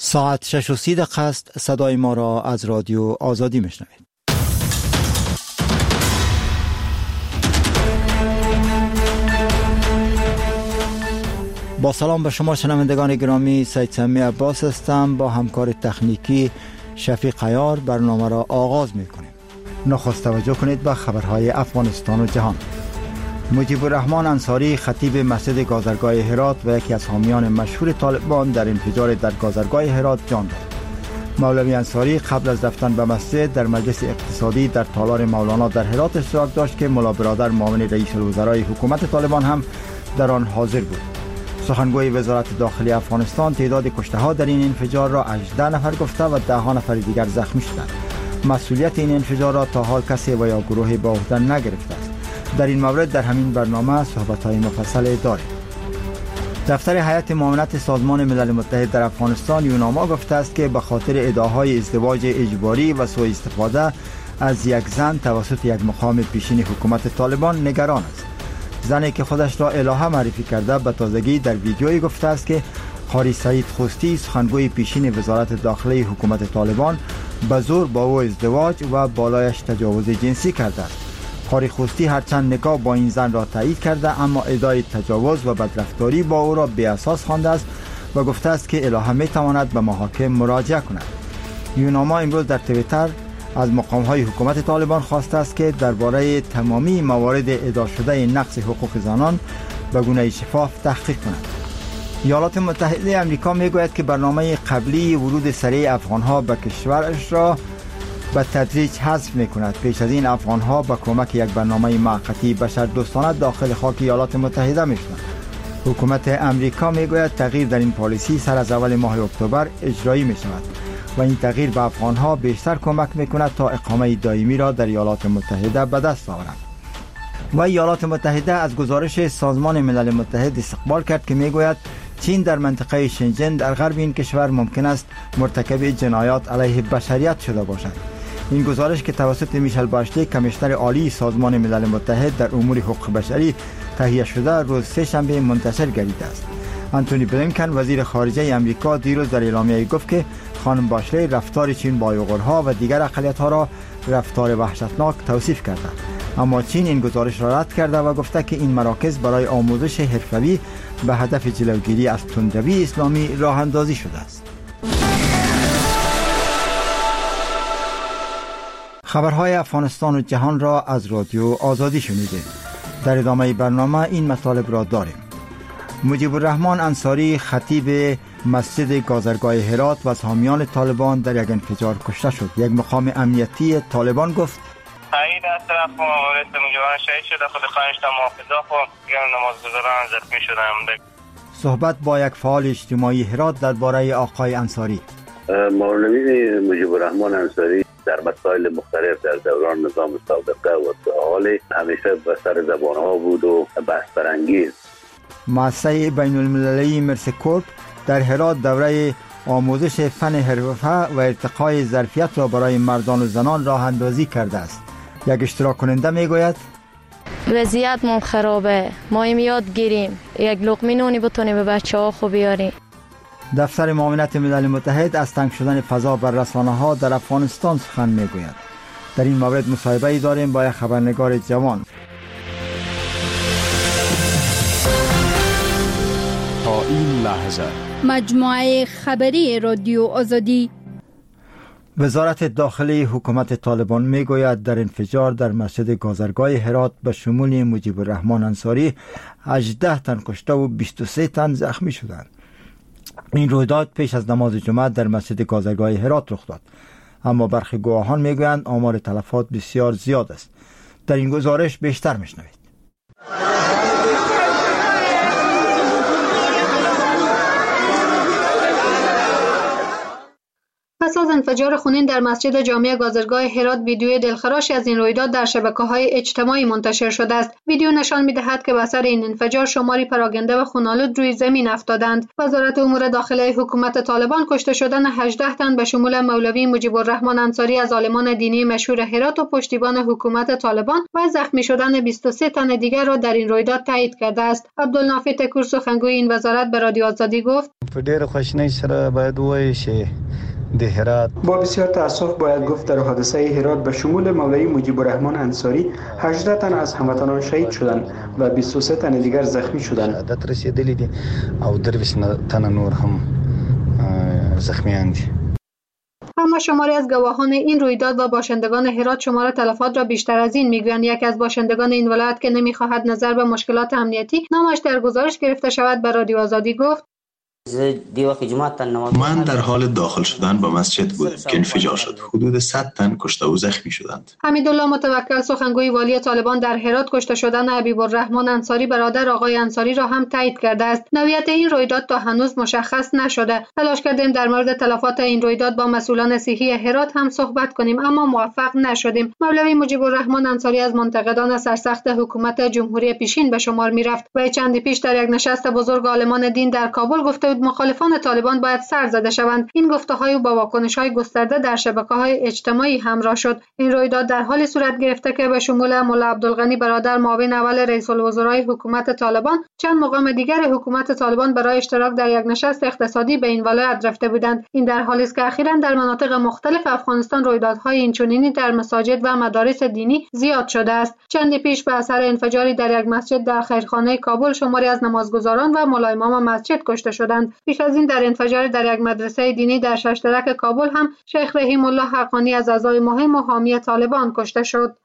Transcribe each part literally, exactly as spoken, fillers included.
ساعت شش و سی دقیقه است. صدای ما را از رادیو آزادی میشنوید. با سلام به شما شنوندگان گرامی، سید سمی عباس هستم. با همکار تکنیکی شفیق عیار برنامه را آغاز میکنیم. نخست توجه کنید به خبرهای افغانستان و جهان. مجیب الرحمن انصاری خطیب مسجد گازرگاه هرات و یکی از حامیان مشهور طالبان در انفجار در گازرگاه هرات جان داد. مولوی انصاری قبل از رفتن به مسجد در مجلس اقتصادی در تالار مولانا در هرات اشتراک داشت که ملا برادر معاون رئیس الوزرای حکومت طالبان هم در آن حاضر بود. سخنگوی وزارت داخلی افغانستان تعداد کشته ها در این انفجار را هجده نفر گفته و ده ها نفر دیگر زخمی شدند. مسئولیت این انفجار را تا حال کسی و یا گروهی به عهده نگرفته است. در این مورد در همین برنامه صحبت‌های مفصل داریم. دفتر هیئت معاونت سازمان ملل متحد در افغانستان یوناما گفته است که به خاطر ادعاهای ازدواج اجباری و سوء استفاده از یک زن توسط یک مقام پیشین حکومت طالبان نگران است. زنی که خودش را الهه معرفی کرده به تازگی در ویدیویی گفته است که قاری سعید خوستی سخنگوی پیشین وزارت داخلی حکومت طالبان به زور با او ازدواج و بالایش تجاوز جنسی کرده است. قاری خوستی هرچند نکاح با این زن را تایید کرده اما ادعای تجاوز و بدرفتاری با او را بی اساس خوانده است و گفته است که الهه می تواند به محاکم مراجعه کند. یوناما امروز در توییتر از مقام‌های حکومت طالبان خواسته است که درباره تمامی موارد ادعا شده نقض حقوق زنان به گونه شفاف تحقیق کند. ایالات متحده آمریکا میگوید که برنامه قبلی ورود سریع افغان‌ها به کشورش را به تدریج حذف می‌کند. پیش از این افغان‌ها با کمک یک برنامه موقتی بشردوستانه داخل خاک ایالات متحده می‌شدند. حکومت آمریکا میگوید تغییر در این پالیسی سر از اول ماه اکتبر اجرایی می‌شود و این تغییر به افغان‌ها بیشتر کمک می‌کند تا اقامه دائمی را در ایالات متحده به دست آورند. و ایالات متحده از گزارش سازمان ملل متحد استقبال کرد که میگوید چین در منطقه شنجن در غرب این کشور ممکن است مرتکب جنایات علیه بشریت شده باشد. این گزارش که توسط میشل باشلی کمیشنر عالی سازمان ملل متحد در امور حقوق بشری تهیه شده روز سه شنبه منتشر گردیده است. آنتونی بلینکن وزیر خارجه آمریکا دیروز در اعلامیه گفت که خانم باشلی رفتار چین با اویغورها و دیگر اقلیت‌ها را رفتار وحشتناک توصیف کرده، اما چین این گزارش را رد کرده و گفته که این مراکز برای آموزش حرفه‌ای به هدف جلوگیری از تندروی اسلامی راه اندازی شده است. خبرهای افغانستان و جهان را از رادیو آزادی شنیدید. در ادامه برنامه این مطالب را داریم. مجیب الرحمن انصاری خطیب مسجد گازرگاه هرات و از حامیان طالبان در یک انفجار کشته شد. یک مقام امنیتی طالبان گفت تایید از طرف مورد مجاهدین شهید شده، خود خواهش تا محافظا خود دیگر نمازگزاران زخمی شدند. صحبت با یک فعال اجتماعی هرات درباره آقای انصاری. مولوی مجیب الرحمن انصاری در مسائل مختلف در دوران نظام سابقه و حال همیشه به سر زبان ها بود و بحث برانگیز. مؤسسه بین المللی مرسی کورپ در هرات دوره آموزش فن حرفه و ارتقای ظرفیت را برای مردان و زنان راه اندازی کرده است. یک اشتراک کننده میگوید وضعیت من خرابه، ما این یاد گیریم یک لقمه نونی بتونیم به بچه ها خوب بیاریم. دفتر معاونت ملل متحد از تنگ شدن فضا بر رسانه‌ها در افغانستان سخن میگوید. در این مورد مصاحبه‌ای داریم با یک خبرنگار جوان. تا این لحظه مجموعه خبری رادیو آزادی. وزارت داخلی حکومت طالبان میگوید در انفجار در مسجد گازرگاه هرات به شمول مجیب الرحمن انصاری هجده تن کشته و بیست و سه تن زخمی شدند. این رویداد پیش از نماز جمعه در مسجد گازرگاه هرات رخ داد، اما برخی گواهان میگویند آمار تلفات بسیار زیاد است. در این گزارش بیشتر میشنوید. پس از انفجار خونین در مسجد جامع گازرگاه هرات ویدیوی دلخراشی از این رویداد در شبکه‌های اجتماعی منتشر شده است. ویدیو نشان می‌دهد که به اثر این انفجار شماری پراکنده و خونالود روی زمین افتادند. وزارت امور داخلی حکومت طالبان کشته شدن هجده تن به شمول مولوی مجیب الرحمن انصاری از عالمان دینی مشهور هرات و پشتیبان حکومت طالبان و زخمی شدن بیست و سه تن دیگر را در این رویداد تایید کرده است. عبدالنافع تکور سخنگوی این وزارت به رادیو آزادی گفت په ډېر خوشنۍ سره باید وایي چې د هرات با بسیار تأسف باید گفت در حادثه هرات به شمول مولوی مجیب الرحمن انصاری هجده تن از هموطنان شهید شدند و بیست و سه تن دیگر زخمی شدند. شهادت رسیدلی دي او درویش تن نور هم زخمیان دي. اما شماری از گواهان این رویداد و باشندگان هرات شمار تلفات را بیشتر از این میگویند. یکی از باشندگان این ولایت که نمیخواهد نظر به مشکلات امنیتی نامش در گزارش گرفته شود به رادیو آزادی گفت: من در حال داخل شدن به مسجد بودم که انفجار شد. حدود صد تن کشته و زخمی شدند. حمیدالله متوکل سخنگوی والی طالبان در هرات کشته شدن حبیب الرحمن انصاری برادر آقای انصاری را هم تایید کرده است. نوعیت این رویداد تا هنوز مشخص نشده. تلاش کردیم در مورد تلفات این رویداد با مسئولان صحی هرات هم صحبت کنیم اما موفق نشدیم. مولوی مجیب الرحمن انصاری از منتقدان سرسخت حکومت جمهوری پیشین به شمار میرفت و چندی پیش در یک نشست بزرگ عالمان دین در کابل گفته مخالفان طالبان باید سر زده شوند. این گفته‌های با واکنش‌های گسترده در شبکه‌های اجتماعی همراه شد. این رویداد در حالی صورت گرفته که به شمول ملا عبدالغنی برادر معاون اول رئیس الوزرای حکومت طالبان چند مقام دیگر حکومت طالبان برای اشتراک در یک نشست اقتصادی به این ولایت رفته بودند. این در حالی است که اخیراً در مناطق مختلف افغانستان رویدادهای اینچنینی در مساجد و مدارس دینی زیاد شده است. چندی پیش به اثر انفجاری در یک مسجد در خیرخانه کابل شماری از نمازگزاران و ملا امام مسجد کشته شدند. پیش از این در انفجار در یک مدرسه دینی در ششترک کابل هم شیخ رحیم الله حقانی از اعضای مهم و حامی طالبان کشته شد.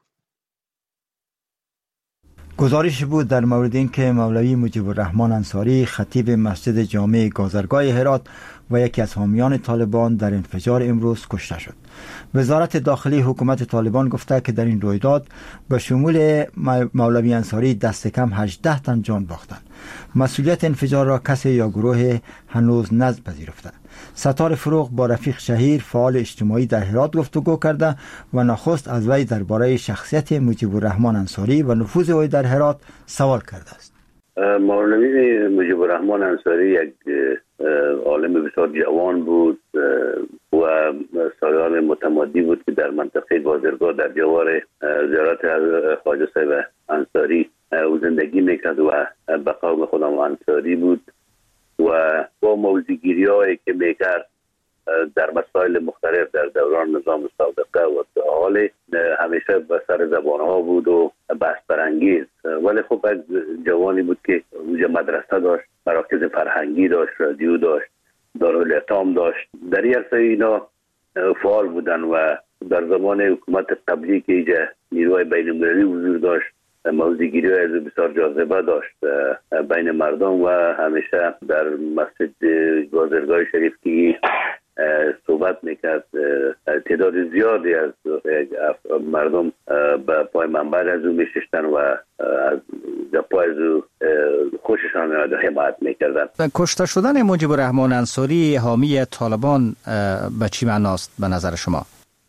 گزارش بود در مورد اینکه مولوی مجیب الرحمن انصاری خطیب مسجد جامع گازرگاه هرات و یکی از حامیان طالبان در انفجار امروز کشته شد. وزارت داخلی حکومت طالبان گفته که در این رویداد به شمول مولوی انصاری دست کم هجده تن جان باختند. مسئولیت انفجار را کسی یا گروه هنوز نپذیرفته. ستار فروغ با رفیق شهیر فعال اجتماعی در هرات گفتگو کرده و نخست از وی درباره شخصیت مجیب الرحمن انصاری و نفوذ او در هرات سوال کرده است. مولوی مجیب الرحمن انصاری یک عالم بسیار جوان بود و سالان متمادی بود که در منطقه گازرگاه در جوار زیارت خواجه صاحب انصاری او زندگی میکرد و به قوم خودم انصاری بود و با موضوعگیری هایی که میکرد در مسائل مختلف در دوران نظام سابقه و حال همیشه به سر زبان ها بود و بحث برانگیز، ولی خب یک جوانی بود که اونجا مدرسه داشت، مراکز فرهنگی داشت، رادیو داشت، دارالایتام داشت. در این عرصه اینا فعال بودن و در زمان حکومت قبلی که اینجا نیروهای بین المللی حضور داشت موضوعگیری های بسیار جاذبه داشت بین مردم و همیشه در مسجد گازرگاه شریف که صحبت میکرد تعداد زیادی از مردم به پای منبر از او میششتن و از پای از او خوششان میاد و حمایت میکردن. کشته شدن مجیب الرحمن انصاری حامی طالبان به چی معناست به نظر شما؟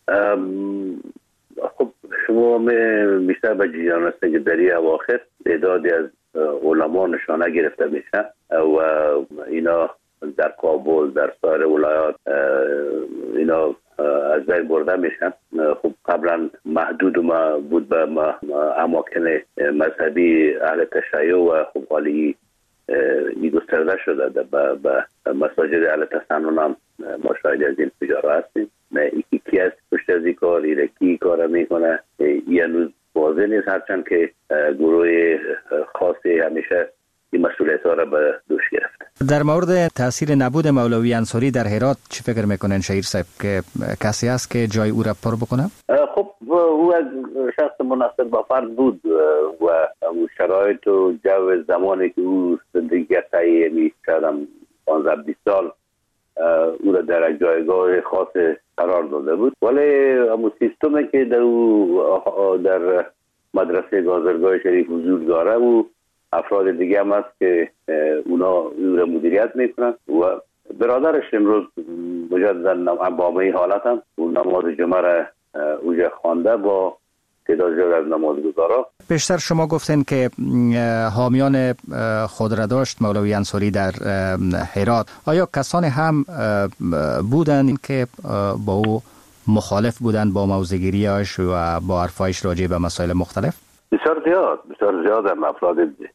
خب شما بیشتر به جریان هستن که در این اواخر تعدادی از علما نشانه گرفته میشن و اینا در کابل در سایر ولایات اینا از بین برده میشن. خب قبلا محدود ما بود به اماکن مذهبی اهل تشیع و خب حالی این گسترده شده به مساجد اهل تسنن هم ما شاید از این فجاره هستیم. یکی کی از پشت از این کار ایره کی کار میکنه این هنوز واضح نیست، هرچند که گروه خاصی همیشه این مسئولیت ها را به دوش گرفته. در مورد تاثیر نبود مولوی انصاری در هرات چی فکر میکنن شهیر صاحب که کسی است که جای او را پر بکنه؟ خب او از شخص مناسب با فرد بود و شرایط و جو زمانی که او زندگی کرده یعنی شاید هم پانزده بیست سال او را در جایگاه خاص قرار داده بود، ولی همون سیستمی که در او در مدرسه گازرگاه شریف حضور داره و افراد دیگه هم هست که اونا او را مدیریت میکنن و برادرش امروز مجددا با این حالت هم اون نماز جمعه را اوجه خوانده با تعداد زیاد از نمازگزارا. بیشتر شما گفتین که حامیان خود را داشت مولوی انصاری در هرات. آیا کسانی هم بودن که با او مخالف بودند با موضع‌گیری‌اش و با حرفایش راجع به مسائل مختلف؟ بسیار زیاد بسیار زیاد هم افراد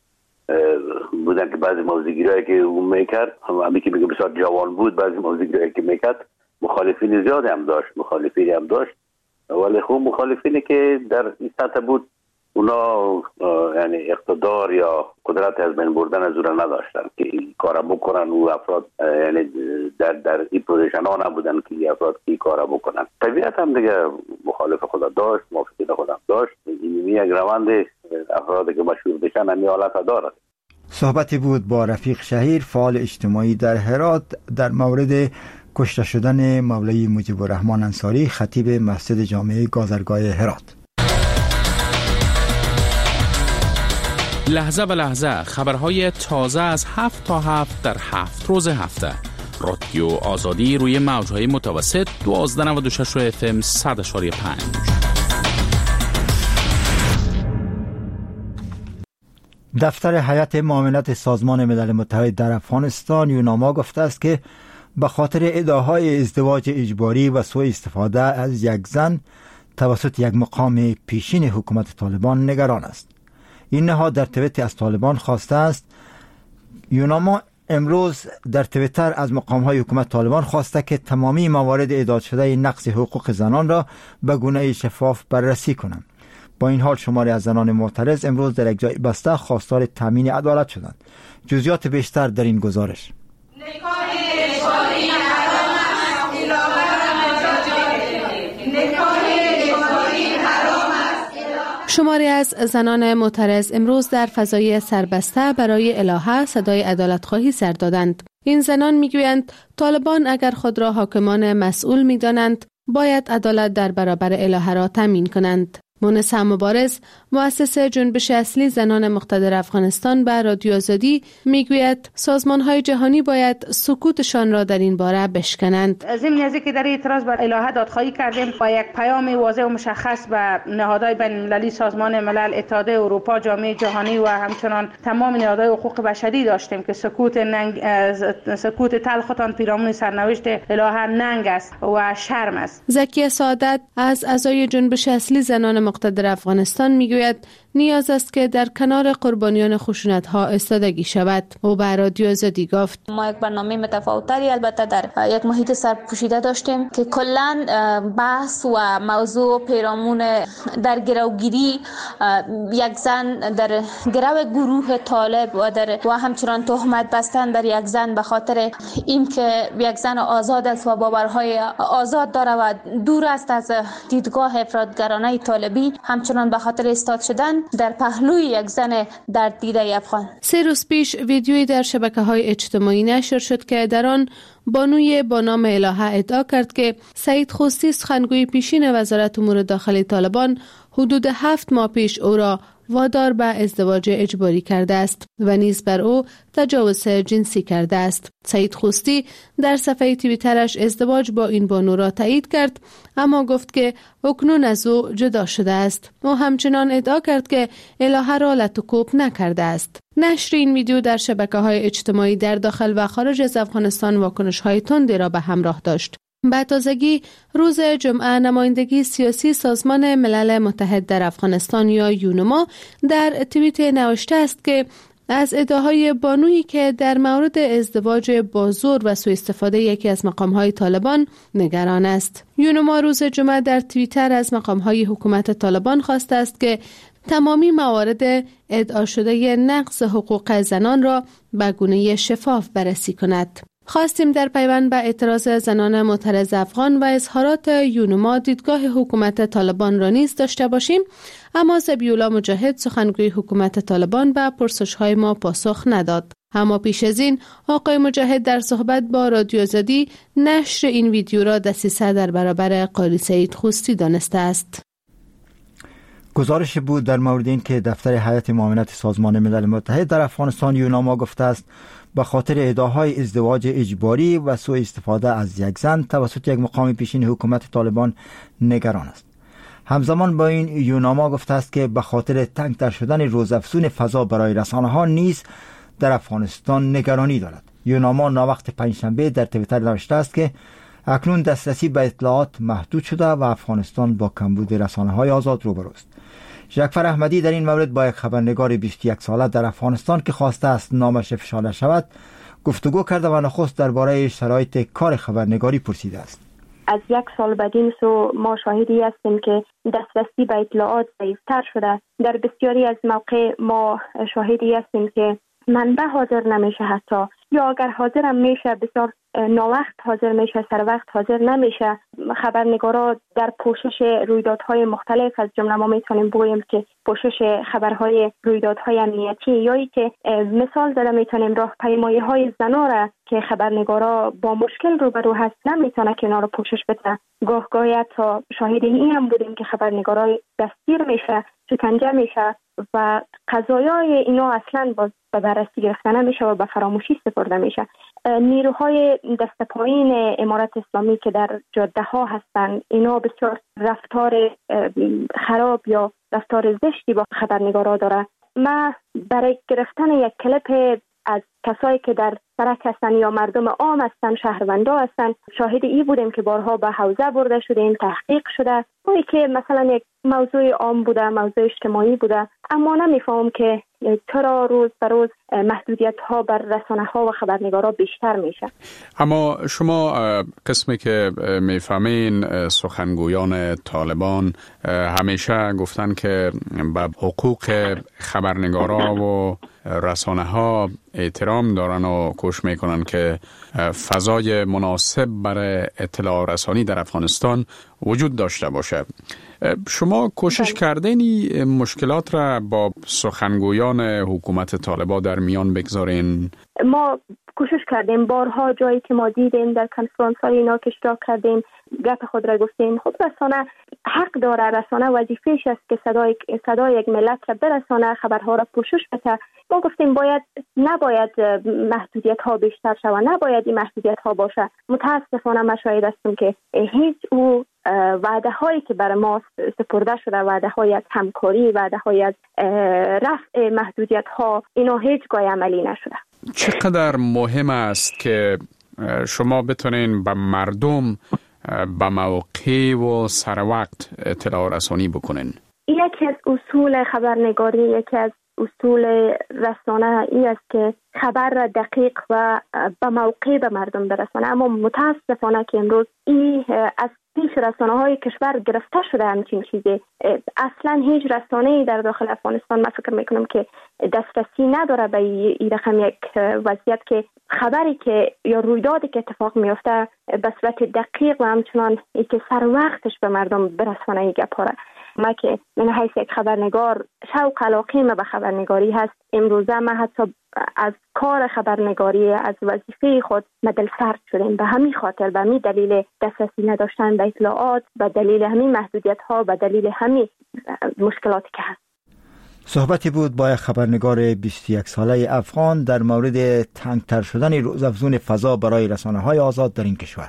بودن که بعضی موضوعگیرایی که اون میکرد، همین که میگه بسیار جوان بود، بعضی موضوعگیرایی که میکرد مخالفین زیاد هم داشت مخالفین هم داشت ولی خوب مخالفینی که در این سطح بود اونا یعنی اقتدار یا قدرت از بین بردن از اون نداشتن که این کارا بکنن و افراد یعنی در در این پوزیشن ها نبودن که این افراد این کارا بکنن. طبیعت هم دیگه مخالف خدا داشت، موافقین خدا داشت. این یک روند افرادی که مشهور بشن همین حالت داره. صحبتی بود با رفیق شهیر، فعال اجتماعی در هرات، در مورد کشته شدن مولوی مجیب الرحمن انصاری، خطیب مسجد جامع گازرگاه هرات. لحظه به لحظه خبرهای تازه از هفت تا هفت در هفت روز هفته. رادیو آزادی روی موجهای متوسط دوازده نود و شش اف ام صد و پنج. دفتر هیئت معاونت سازمان ملل متحد در افغانستان یوناما گفته است که به خاطر ادعاهای ازدواج اجباری و سوء استفاده از یک زن توسط یک مقام پیشین حکومت طالبان نگران است. این نهاد در توییت از طالبان خواسته است. یوناما امروز در توییتر از مقام‌های حکومت طالبان خواسته که تمامی موارد ایجاد شده نقض حقوق زنان را به گونه شفاف بررسی کنند. با این حال شماری از زنان معترض امروز در یک جای بسته خواستار تامین عدالت شدند. جزئیات بیشتر در این گزارش. شماری از زنان معترض امروز در فضای سربسته برای الهه صدای عدالت خواهی سر دادند. این زنان میگویند طالبان اگر خود را حاکمان مسئول میدانند باید عدالت در برابر الهه را تامین کنند. مونس مبارز، مؤسس جنبش اصلی زنان مقتدر افغانستان، به رادیو آزادی میگوید سازمان‌های جهانی باید سکوتشان را در این باره بشکنند. ضمن از اینکه در اعتراض بر الهه دادخواهی کردیم با یک پیام واضح و مشخص به نهادهای بین‌المللی، سازمان ملل، اتحادیه اروپا، جامعه جهانی و همچنان تمام نهادهای حقوق بشری داشتیم که سکوت ننگ سکوت تلختان پیرامون سرنوشت الهه ننگ است و شرم است. زکیه سعادت از اعضای جنبش اصلی زنان مقتدر افغانستان میگوید نیاز است که در کنار قربانیان خشونت‌ها ایستادگی شود. او به رادیو آزادی گفت ما یک برنامه متفاوت‌تری البته در یک محیط سرپوشیده داشتیم که کلاً بحث و موضوع پیرامون در گروگیری یک زن در گرو گروه طالب و در و همچنان تهمت بستن در یک زن به خاطر اینکه یک زن آزاد است و باورهای آزاد داره و دور است از دیدگاه افراطگرانه طالبی، همچنان به خاطر ایستاد شدن در پهلوی یک زن در دیده افغان. سه روز پیش ویدیویی در شبکه‌های اجتماعی نشر شد که در آن بانوی با نام الهه ادعا کرد که سعید خوستی، سخنگوی پیشین وزارت امور داخلی طالبان، حدود هفت ماه پیش او را وادار به ازدواج اجباری کرده است و نیز بر او تجاوز جنسی کرده است. سعید خوستی در صفحه توییترش ازدواج با این بانو را تایید کرد، اما گفت که اکنون از او جدا شده است. او همچنان ادعا کرد که الهه را لطوکوب نکرده است. نشر این ویدیو در شبکه‌های اجتماعی در داخل و خارج از افغانستان واکنش‌های تندی را به همراه داشت. به تازگی روز جمعه نمایندگی سیاسی سازمان ملل متحد در افغانستان یا یونما در توییت نوشته است که از ادعاهای بانویی که در مورد ازدواج با زور و سوء استفاده یکی از مقام‌های طالبان نگران است. یونما روز جمعه در توییتر از مقام‌های حکومت طالبان خواسته است که تمامی موارد ادعا شده نقض حقوق زنان را به گونه شفاف بررسی کند. خواستیم در پیوند به اعتراض زنان معترض افغان و اظهارات یونما دیدگاه حکومت طالبان را نیز داشته باشیم، اما ذبیح‌الله مجاهد، سخنگوی حکومت طالبان، به پرسش‌های ما پاسخ نداد. اما پیش از این آقای مجاهد در صحبت با رادیو آزادی نشر این ویدیو را دسیسه در برابر قالی سعید خوستی دانسته است. گزارش بود در مورد این که دفتر هیئت معاونت سازمان ملل متحد در افغانستان یوناما گفته است به خاطر ادعاهای ازدواج اجباری و سوء استفاده از یک زن توسط یک مقام پیشین حکومت طالبان نگران است. همزمان با این یوناما گفته است که به خاطر تنگ‌تر شدن روزافزون فضا برای رسانه‌ها نیز در افغانستان نگرانی دارد. یوناما ناوقت پنجشنبه در توییتر نوشته است که اکنون دسترسی به اطلاعات محدود شده و افغانستان با کمبود رسانه‌های آزاد روبرو است. جعفر احمدی در این مورد با یک خبرنگار بیست و یک ساله در افغانستان که خواسته است نامش افشا نشود گفتگو کرده و نخست درباره شرایط کار خبرنگاری پرسیده است. از یک سال بعدین سو ما شاهدی هستیم که دسترسی به اطلاعات ضعیفتر شده. در بسیاری از موقع ما شاهدی هستیم که منبع حاضر نمیشه، حتی یا اگر حاضرم میشه بسیار ناوقت حاضر میشه، سر وقت حاضر نمیشه. خبرنگارا در پوشش رویدادهای مختلف، از جمله ما میتونیم بگوییم که پوشش خبرهای رویدادهای امنیتی، یا ای که مثال زده میتونیم راهپیمایی های زنا را که خبرنگارا با مشکل روبرو هست نمیتونه که اینا رو پوشش بده. گاه گاهی تا شاهد این هم بودیم که خبرنگارا دستگیر میشه، شکنجه میشه و قضایای اینا اصلا باز به بررسی گرفته نمیشه و به فراموشی سپرده میشه. نیروهای دست پایین امارت اسلامی که در جاده ها هستند، اینا بسیار رفتار خراب یا رفتار زشتی با خبرنگارا داره. ما برای گرفتن یک کلیپ از کسایی که در سرک هستن یا مردم عام هستن، شهروندا هستن، شاهد ای بودیم که بارها به حوزه برده شدیم، تحقیق شده، اونی که مثلا یک موضوع عام بوده، موضوع اجتماعی بوده، اما نمیفهم که چرا روز به روز محدودیت ها بر رسانه ها و خبرنگارا بیشتر میشه. اما شما قسمی که میفهمین سخنگویان طالبان همیشه گفتن که به حقوق خبرنگارا و رسانه ها احترام دارن و کوشش میکنن که فضای مناسب برای اطلاع رسانی در افغانستان وجود داشته باشه. شما کوشش کردین مشکلات را با سخنگویان حکومت طالبان در میان بگذارین؟ ما کوشش کردیم، بارها جایی که ما دیدیم در کنفرانس های اینا که اشتراک کردیم، گپ خود را گفتیم. خود رسانه حق داره، رسانه وظیفه‌اش است که صدای صدای یک ملت را برسانه، خبرها را پوشش بده. ما گفتیم باید نباید محدودیت ها بیشتر شود، نباید این محدودیت ها باشه. متاسفانه ما شاهد هستیم که هیچ او وعده هایی که برای ما سپرده شده، وعده های از همکاری، وعده های از رفع محدودیت ها، اینا هیچگاه عملی نشده. چقدر مهم است که شما بتونین به مردم به موقع و سر وقت اطلاع رسانی بکنین؟ یکی از اصول خبرنگاری، یکی از اصول رسانه این است که خبر را دقیق و به موقع به مردم برسانه. اما متاسفانه که امروز این از پیش رسانه های کشور گرفته شده همچین چیزی. اصلا هیچ رسانه‌ای در داخل افغانستان من فکر میکنم که دسترسی نداره به این رقم یک وضعیت که خبری که یا رویدادی که اتفاق میفته به صورت دقیق و همچنان ای که سر وقتش به مردم برسانه این گپاره. ما که من حیث یک خبرنگار شوق علاقه ما به خبرنگاری هست، امروزه ما حتی از کار خبرنگاری، از وظیفه خود مدل سرد شدیم. به همین خاطر، به همین دلیل دسترسی نداشتن به اطلاعات، به دلیل همین محدودیت ها، به دلیل همین مشکلاتی که هست. صحبتی بود با خبرنگار بیست و یک ساله افغان در مورد تنگتر شدن روزافزون فضا برای رسانه های آزاد در این کشور.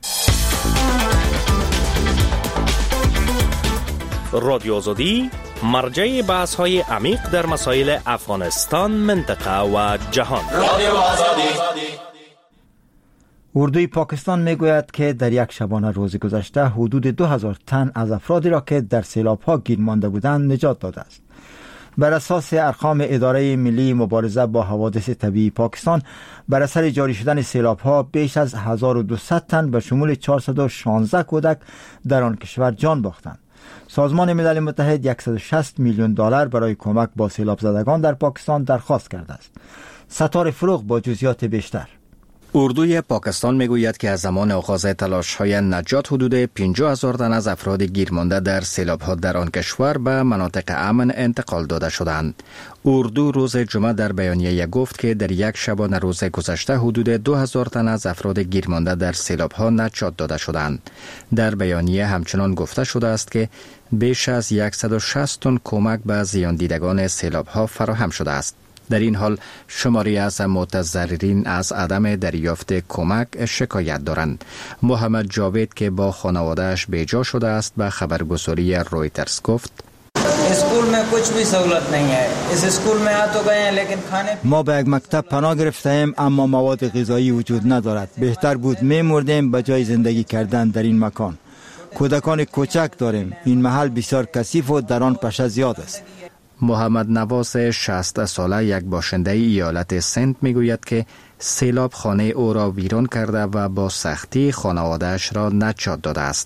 رادیو آزادی مرجع بحث های عمیق در مسائل افغانستان، منطقه و جهان. رادیو آزادی. اردوی پاکستان میگوید که در یک شبانه روز گذشته حدود دو هزار تن از افرادی را که در سیلاب‌ها گیر مانده بودند نجات داده است. بر اساس ارقام اداره ملی مبارزه با حوادث طبیعی پاکستان، بر اثر جاری شدن سیلاب‌ها بیش از هزار و دویست تن به شمول چهارصد و شانزده کودک در آن کشور جان باختند. سازمان ملل متحد صد و شصت میلیون دلار برای کمک با سیلاب زدگان در پاکستان درخواست کرده است. ستاره فروغ با جزئیات بیشتر. اردوی پاکستان میگوید که از زمان آغاز تلاش‌های نجات حدود پنجاه هزار تن از افراد گیرمانده در سیلاب‌ها در آن کشور به مناطق امن انتقال داده شدند. اردو روز جمعه در بیانیه گفت که در یک شبانه روز گذشته حدود دو هزار تن از افراد گیرمانده در سیلاب‌ها نجات داده شدند. در بیانیه همچنان گفته شده است که بیش از صد و شصت تن کمک به زیان دیدگان سیلاب‌ها فراهم شده است. در این حال شماری از متضررین از عدم دریافت کمک شکایت دارند. محمد جاوید که با خانواده‌اش بیجا شده است به خبرگزاری رویترز گفت: اسکول میں کچھ بھی سہولت نہیں ہے. اس اسکول میں آ تو گئے ہیں لیکن کھانے ما به یک مکتب پناه گرفتیم اما مواد غذایی وجود ندارد. بهتر بود میمردیم به جای زندگی کردن در این مکان. کودکان کوچک داریم. این محل بسیار کثیف و در آن پشه زیاد است. محمد نواس شصت ساله یک باشنده ایالت سند میگوید که سیلاب خانه او را ویران کرده و با سختی خانواده‌اش را نجات داده است.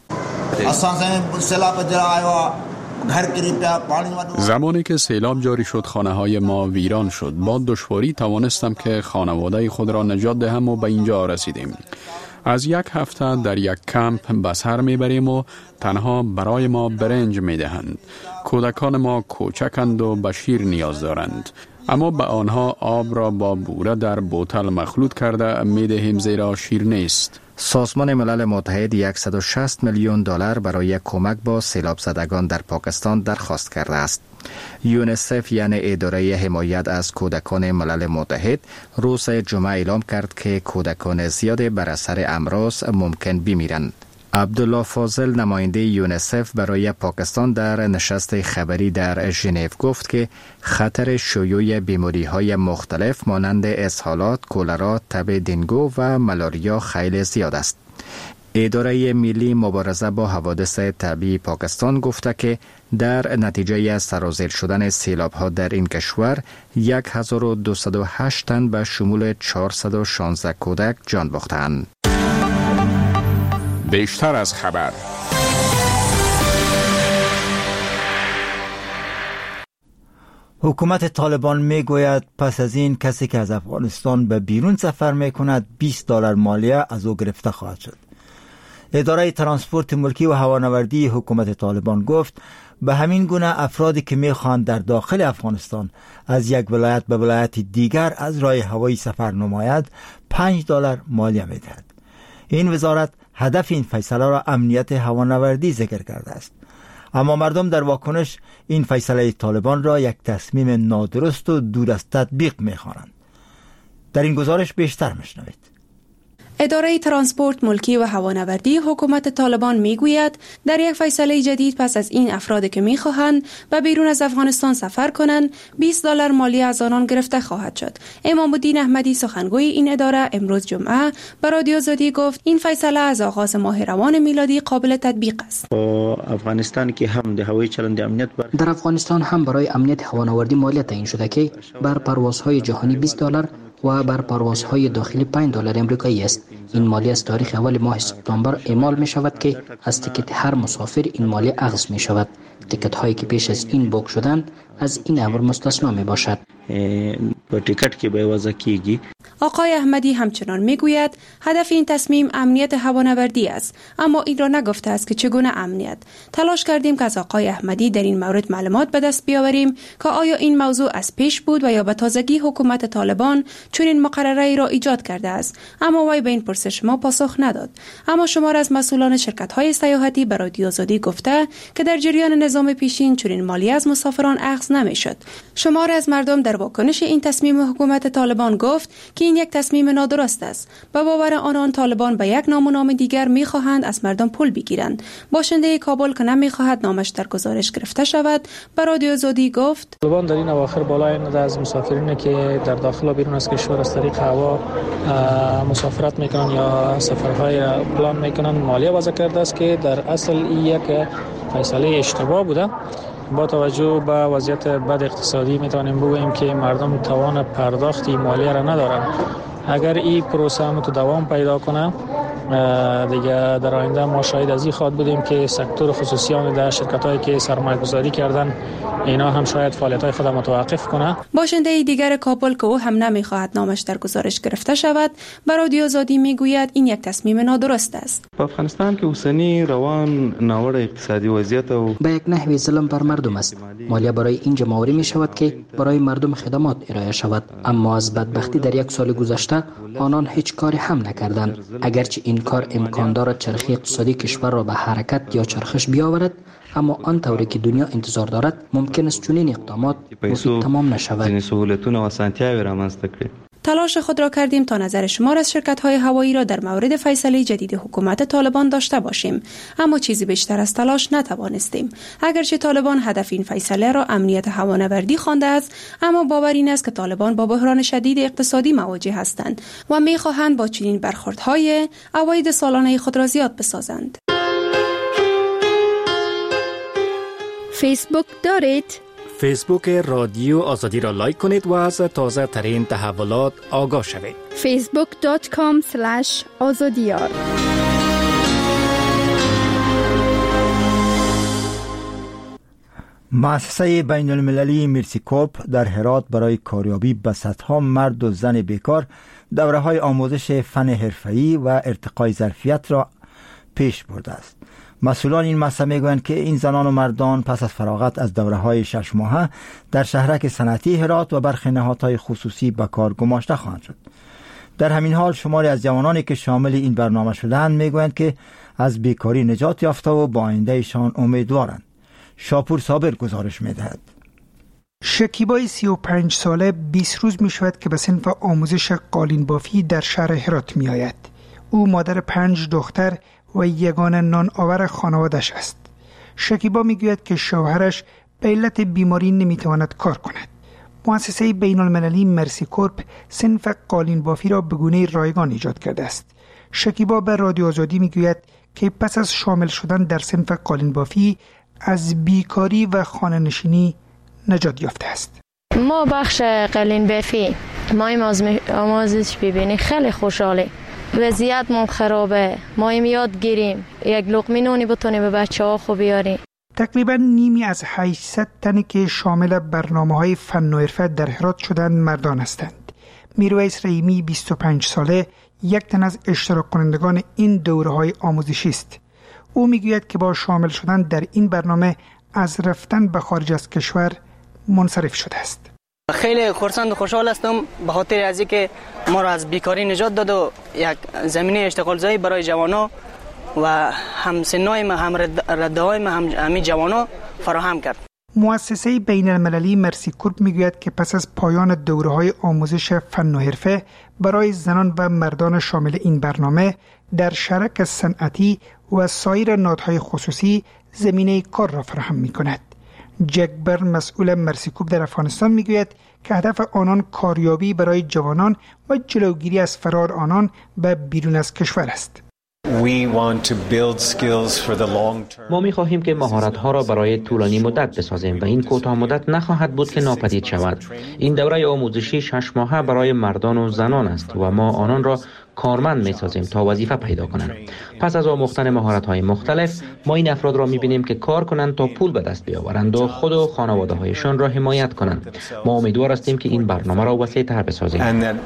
زمانی که سیلاب جاری شد خانه های ما ویران شد. با دشواری توانستم که خانواده خود را نجات دهم و به اینجا رسیدیم. از یک هفته در یک کمپ به سر میبریم و تنها برای ما برنج میدهند. کودکان ما کوچکند و به شیر نیاز دارند، اما به آنها آب را با بوره در بوتل مخلوط کرده میدهیم زیرا شیر نیست. سازمان ملل متحد صد و شصت میلیون دلار برای کمک با سیلاب زدگان در پاکستان درخواست کرده است. یونیسف یعنی اداره حمایت از کودکان ملل متحد روز جمعه اعلام کرد که کودکان زیاد بر اثر امراض ممکن بمیرند. عبدالله فاضل نماینده یونیسف برای پاکستان در نشست خبری در ژنو گفت که خطر شیوع بیماری‌های مختلف مانند اسهالات، کولرا، تب دنگو و ملاریا خیلی زیاد است. اداره ملی مبارزه با حوادث طبیعی پاکستان گفته که در نتیجه از سرازیر شدن سیلاب‌ها در این کشور هزار و دویست و هشت تن به شمول چهارصد و شانزده کودک جان باختند. بیشتر از خبر. حکومت طالبان می گوید پس از این کسی که از افغانستان به بیرون سفر می کند بیست دلار مالیه از او گرفته خواهد شد. اداره ترانسپورت ملکی و هوانوردی حکومت طالبان گفت به همین گونه افرادی که می خواهند در داخل افغانستان از یک ولایت به ولایت دیگر از راه هوایی سفر نماید پنج دلار مالیه می دهد. این وزارت هدف این فیصله را امنیت هوانوردی ذکر کرده است. اما مردم در واکنش این فیصله طالبان را یک تصمیم نادرست و دور از تطبیق می‌خوانند. در این گزارش بیشتر می‌شنوید. اداره ترانسپورت ملکی و هوانوردی حکومت طالبان میگوید در یک فیصله جدید پس از این افرادی که میخواهند به بیرون از افغانستان سفر کنند بیست دلار مالیه از آنان گرفته خواهد شد. امام الدین احمدی سخنگوی این اداره امروز جمعه به رادیو آزادی گفت این فیصله از آغاز ماه روان میلادی قابل تطبیق است. افغانستان که هم د هوایی چلند امنیت بر در افغانستان هم برای امنیت هوانوردی مالیه تعیین شده که بر پروازهای جهانی بیست دلار و بر پروازهای داخلی پنج دلار امریکایی است. این مالیه از تاریخ اول ماه سپتامبر اعمال می شود که از تیکت هر مسافر این مالیه اخذ می شود. تیکت هایی که پیش از این بوک شدند از این امر مستثنا می باشد. با تیکت که بیوازه کیگی. آقای احمدی همچنان میگوید هدف این تصمیم امنیت هوانوردی است، اما این را نگفته است که چگونه امنیت. تلاش کردیم که از آقای احمدی در این مورد معلومات به دست بیاوریم که آیا این موضوع از پیش بود و یا به تازگی حکومت طالبان چنین مقرره را ایجاد کرده است، اما وی به این پرسش ما پاسخ نداد. اما شمار از مسئولان شرکت‌های سیاحتی به رادیو آزادی گفته که در جریان نظام پیشین چنین مالیه از مسافران اخذ نمی‌شد. شمار از مردم در واکنش این تصمیم حکومت طالبان گفت که این یک تصمیم نادرست است. به باور آنان طالبان به یک نام و نام دیگر می‌خواهند از مردم پول بگیرند. باشنده کابل که نمی‌خواهد نامش در گزارش گرفته شود به رادیو آزادی گفت طالبان در این اواخر بالای نده از مسافرینی که در داخل و بیرون از کشور از طریق هوا مسافرت میکنن یا سفرهای پلان میکنن مالیه وضع کرده است که در اصل این یک فیصله اشتباه بوده. با توجه به وضعیت بد اقتصادی میتوانیم بگوییم که مردم توان پرداخت مالیه را ندارند. اگر این پروسه هم تو دوام پیدا کنه دیگه در آینده ما شاهد از این خواهد بودیم که سکتور خصوصیان در شرکت‌هایی که سرمایه گذاری کردن اینا هم شاید فعالیت‌های خود متوقف کنه. باشنده دیگر کابل که او هم نمی‌خواهد نامش در گزارش گرفته شود به رادیو آزادی میگوید این یک تصمیم نادرست است. افغانستان که اوسنی روان ناوړه اقتصادی وضعیت او به یک نحوی ظلم بر مردم است. مالیه برای این جمع‌آوری می‌شود که برای مردم خدمات ارائه شود، اما از بدبختی در یک سال گذشته آنان هیچ کاری هم نکردند. اگرچه این کار امکان دارد چرخه اقتصادی کشور را به حرکت یا چرخش بیاورد، اما آن طوری که دنیا انتظار دارد ممکن است چنین اقدامات مفید تمام نشود. تلاش خود را کردیم تا نظر شمار از شرکت‌های هوایی را در مورد فیصله جدید حکومت طالبان داشته باشیم، اما چیزی بیشتر از تلاش نتوانستیم. اگرچه طالبان هدف این فیصله را امنیت هوانوردی خوانده است، اما باور این است که طالبان با بحران شدید اقتصادی مواجه هستند و می‌خواهند با چنین برخوردهای عواید سالانه خود را زیاد بسازند. با سلام به شما شنوندگان گرامی، سایت سمی عباس هستم. با همکار تکنیکی شفیق قیار بر نامه را آغاز می‌کنیم. نخست توجه کنید به خبرهای فیسبوک دارید؟ فیسبوک رادیو آزادی را لایک کنید و از تازه ترین تحولات آگاه شوید. فیسبوک دات کام اسلش آزادیار. مؤسسه بین المللی مرسی کورپ در هرات برای کاریابی به صدها مرد و زن بیکار دوره های آموزش فن حرفه‌ای و ارتقای ظرفیت را پیش برده است. مسئولان این مؤسسه میگویند که این زنان و مردان پس از فراغت از دوره های شش ماهه در شهرک صنعتی هرات و برخی نهادهای خصوصی به کار گماشته خواهند شد. در همین حال شماری از جوانانی که شامل این برنامه شدند میگویند که از بیکاری نجات یافته و با آیندهشان امیدوارند. شاپور صابر گزارش میدهد. شکیبای سی و پنج ساله بیست روز می شود که به صنف آموزش قالین بافی در شهر هرات می آید. او مادر پنج دختر و یگانه نان آور خانوادش است. شکیبا می گوید که شوهرش به علت بیماری نمی تواند کار کند. مؤسسه بین المللی مرسی کورپ صنف قالین بافی را به گونه رایگان ایجاد کرده است. شکیبا به رادیو آزادی می گوید که پس از شامل شدن در صنف قالین بافی از بیکاری و خانه نشینی نجات یافته است. ما بخش قالین بافی ما آموزش ببینیم خیلی خوشحاله. وضعیتمون خرابه. ما یاد گیریم یک لقمه نونی بتونیم به بچه ها خوب بیاریم. تقریبا نیمی از هشتصد تنی که شامل برنامه‌های فن و حرفه در هرات شدند مردان هستند. میرویس رحیمی بیست و پنج ساله یک تن از اشتراک کنندگان این دوره‌های آموزشی است. او میگوید که با شامل شدن در این برنامه از رفتن به خارج از کشور منصرف شده است. خیلی خرسند و خوشحال هستم به خاطر از اینکه ما را از بیکاری نجات داد و یک زمینه اشتغال زایی برای جوانان و همسنای ما هم رده‌های ما هم همین جوانان فراهم کرد. مؤسسه بین المللی مرسی کورپ میگوید که پس از پایان دوره‌های آموزش فن و حرفه برای زنان و مردان شامل این برنامه در شرک صنعتی و سایر نهادهای خصوصی زمینه کار را فراهم می‌کند. جک برن مسئول مرسی کورپ در افغانستان میگوید که هدف آنان کاریابی برای جوانان و جلوگیری از فرار آنان به بیرون از کشور است. ما می خواهیم که مهارت‌ها را برای طولانی مدت بسازیم و این کوتاه مدت نخواهد بود که ناپدید شود. این دوره آموزشی شش ماهه برای مردان و زنان است و ما آنان را کارمند می سازیم تا وظیفه پیدا کنند. پس از آموختن مهارت‌های مختلف ما این افراد را می بینیم که کار کنند تا پول به دست بیاورند و خود و خانواده‌هایشان را حمایت کنند. ما امیدوار هستیم که این برنامه را وسیع‌تر بسازیم.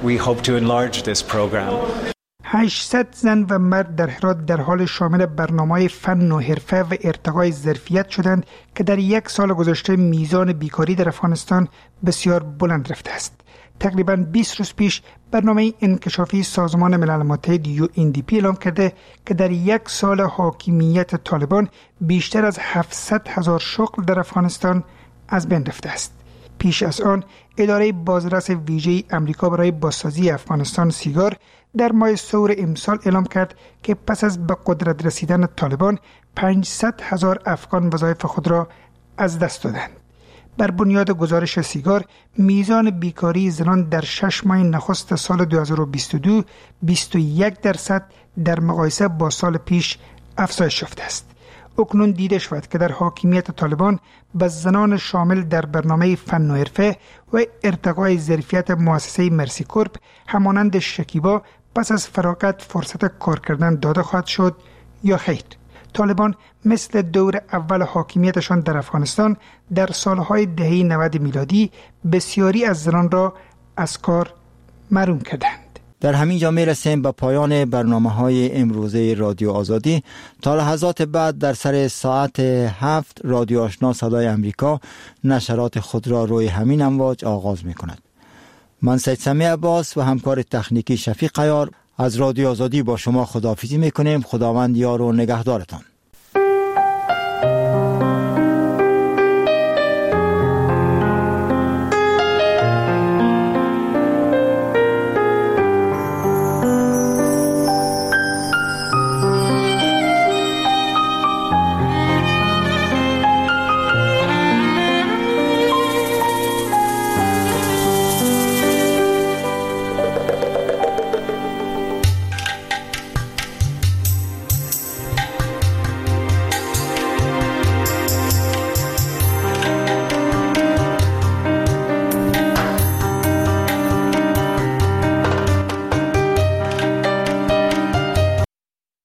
هشتصد زن و مرد در هرات در حال شامل برنامه‌های فن و حرفه و ارتقای ظرفیت شدند که در یک سال گذشته میزان بیکاری در افغانستان بسیار بلند رفته است. تقریباً بیست روز پیش برنامه انکشافی سازمان ملل متحد یو ان دی پی اعلام کرده که در یک سال حاکمیت طالبان بیشتر از هفتصد هزار شغل در افغانستان از بین رفته است. پیش از آن اداره بازرس ویژه امریکا برای بازسازی افغانستان سیگار در ماه سور امسال اعلام کرد که پس از به قدرت رسیدن طالبان پانصد هزار افغان وظایف خود را از دست دادند. بر بنیاد گزارش سیگار میزان بیکاری زنان در شش ماه نخست سال دو هزار و بیست و دو بیست و یک درصد در مقایسه با سال پیش افزایش یافته است. اکنون دیده شود که در حاکمیت طالبان به زنان شامل در برنامه فن و حرفه و ارتقای ظرفیت مؤسسه مرسی کورپ همانند شکیبا پس از فراغت فرصت کار کردن داده خواهد شد یا خیر. طالبان مثل دور اول حاکمیتشان در افغانستان در سالهای دهه نود میلادی بسیاری از زنان را از کار محروم کردند. در همین جا می رسیم به پایان برنامه های امروزه رادیو آزادی. تا لحظات بعد در سر ساعت هفت رادیو آشنا صدای امریکا نشرات خود را روی همین امواج آغاز می کند. من سید سمی عباس و همکار تکنیکی شفیق عیار از رادیو آزادی با شما خداحافظی می کنیم. خداوند یار و نگهدارتان.